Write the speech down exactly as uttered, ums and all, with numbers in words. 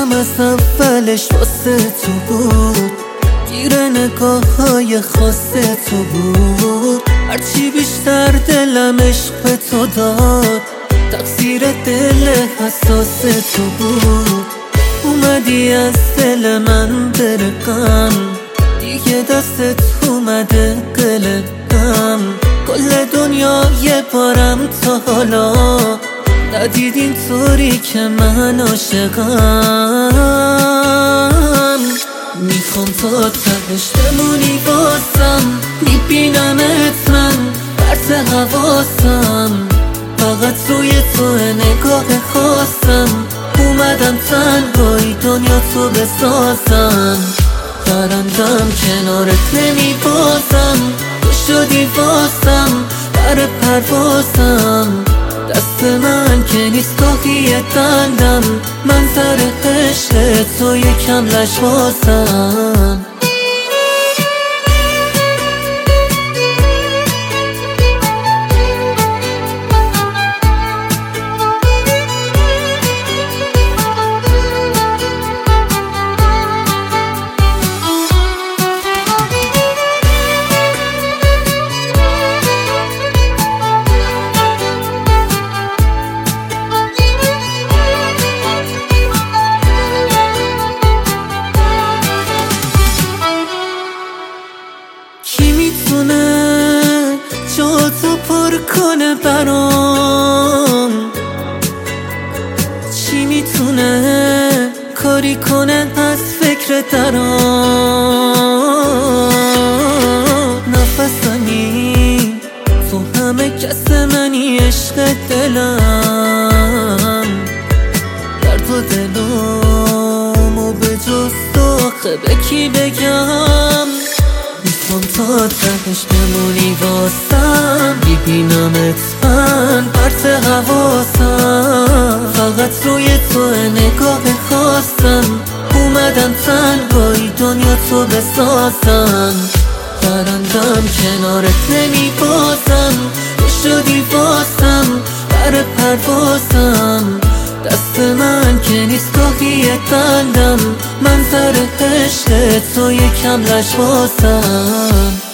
عشقم از اولش واسه تو بود، گیر نگاه های خاص تو بود. هرچی بیشتر دلم عشق به تو داد، تقصیر دل حساس تو بود. اومدی از دل من برقم، دیگه دستت اومده قلقم. کل دنیا یه بارم تا حالا ندید اینطوری که من عاشقم. میخوام تا تهش بمونی واسم، میبینمت من برس حواسم. فقط روی تو نگاه خواستم، اومدم تنهایی دنیا تو بسازم. پرندم کنارت نمیبازم، تو شدی واسم بر پروازم. دست من که نیست کافیه دندم، منظر عشق تو یکم لشوازم. جا تو پر کنه برام، چی میتونه کاری کنه از فکر درام. نفسمی تو همه کس منی، عشق دلم. درد و دلامو به جز تو آخه به کی بگم؟ میخوام تا تهش بمونی واسم، میبینمت من پرت حواسم. فقط روی تو نگاه خواستم، اومدم تنهایی دنیا تو بسازم. پرندم کنارت نمیبازم، تو شدی واسم بر پروازم. دست من که نیست کافیه دندم، منظر عشق تو یکم لشوازم.